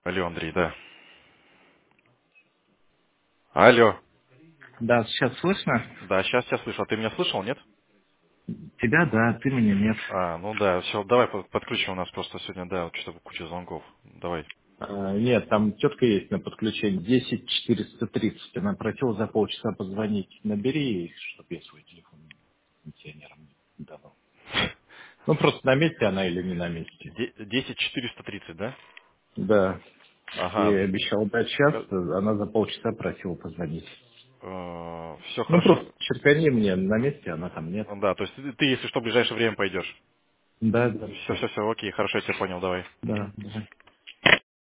Алло, Андрей, да. Алло. Да, сейчас слышно? Да, сейчас тебя слышу. А ты меня слышал, нет? Тебя, да, ты меня нет. Ну да, все, давай подключим. У нас просто сегодня, да, вот что-то куча звонков. Давай. Нет, там тетка есть на подключение, 10430. Она просила за полчаса позвонить. Набери ей, чтобы я свой телефон пенсионерам не давал. Ну, просто на месте она или не на месте. 10430, да? Да, Ага. я обещал дать час, она за полчаса просила позвонить. Все Ну, хорошо. просто черкани мне на месте, она там нет. Да, то есть ты, если что, в ближайшее время пойдешь. Да, да, Все, все. все, все, окей, хорошо, я тебя понял, давай. Да, да.